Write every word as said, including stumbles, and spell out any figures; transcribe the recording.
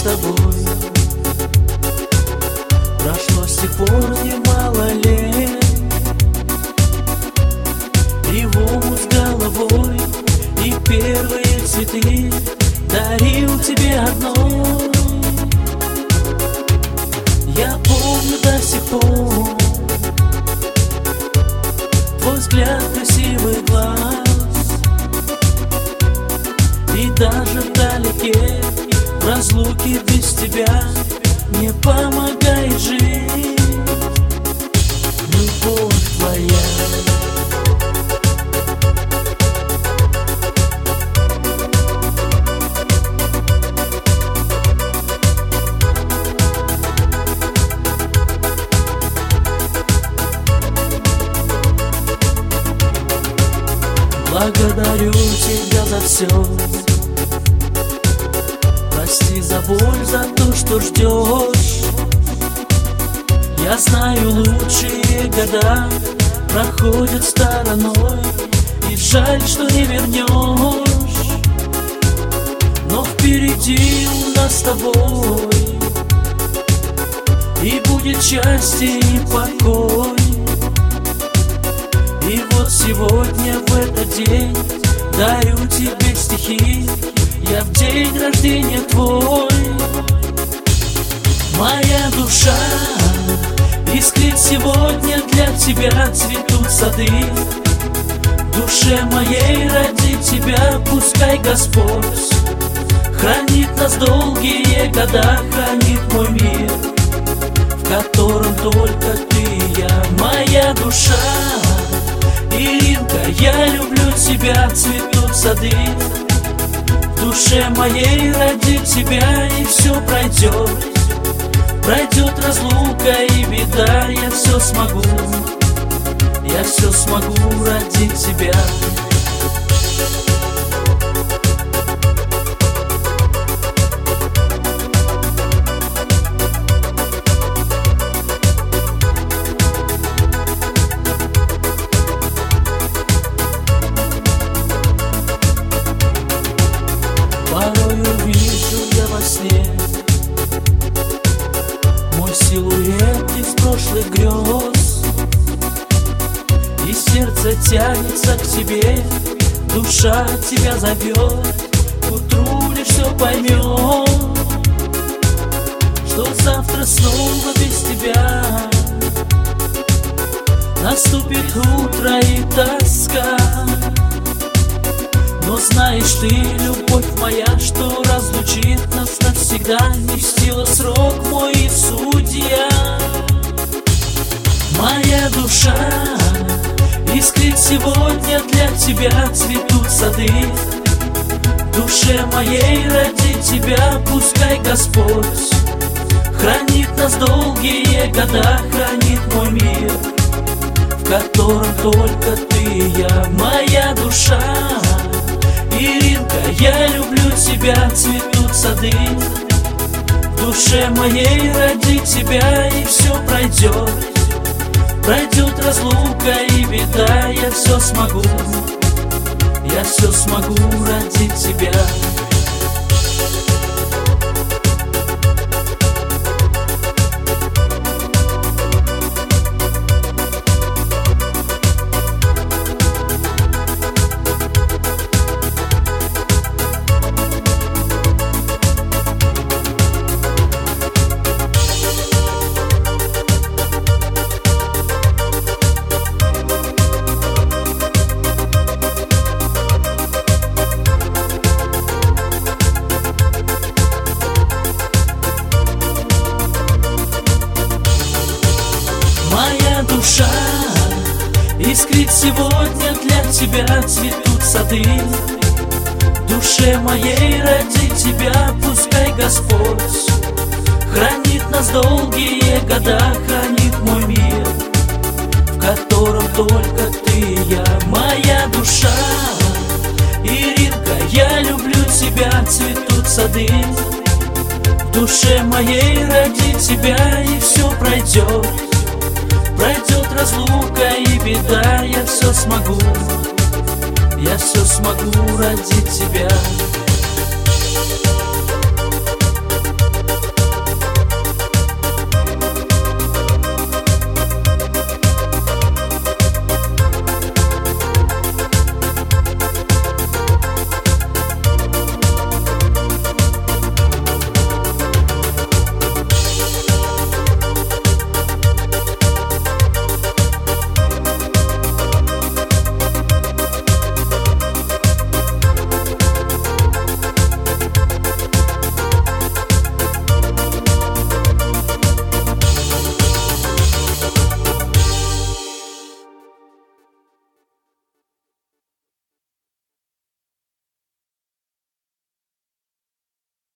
тобой. Прошло с тех пор немало лет, и в омут с головой, и первые цветы дарил тебе одной. Я помню до сих пор твой взгляд, красивый глаз, и даже вдалеке, в разлуке без тебя, мне помогает жить любовь твоя. Благодарю тебя за все. Прости за боль, за то, что ждешь. Я знаю, лучшие года проходят стороной, и жаль, что не вернешь. Но впереди у нас с тобой и будет счастье и покой. И вот сегодня, в этот день, дарю тебе стихи я в день рождения твой. Моя душа искрит сегодня, для тебя цветут сады. В душе моей ради тебя пускай Господь хранит нас долгие года, хранит мой мир, в котором только ты и я. Моя душа, Иринка, я люблю тебя, цветут сады. В душе моей ради тебя и все пройдет. Пройдет разлука и беда, я все смогу, я все смогу ради тебя. Порою вижу я во сне мой силуэт из прошлых грез, и сердце тянется к тебе, душа тебя зовет. К утру лишь все поймет, что завтра снова без тебя наступит утро и тоска. Но знаешь ты, любовь моя, что разлучит нас навсегда не в силу срок мой и судья. Моя душа искрит сегодня, для тебя цветут сады. В душе моей ради тебя пускай Господь хранит нас долгие года, хранит мой мир, в котором только ты и я. Моя душа, Иринка, я люблю тебя, цветут сады. В душе моей ради тебя и все пройдет. Пройдет разлука и беда, я все смогу, я все смогу ради тебя. Моя душа искрит сегодня, для тебя цветут сады. В душе моей ради тебя пускай Господь хранит нас долгие года, хранит мой мир, в котором только ты и я. Моя душа, Иринка, я люблю тебя, цветут сады. В душе моей ради тебя и все пройдет. Пройдет разлука и беда, я все смогу, я все смогу ради тебя.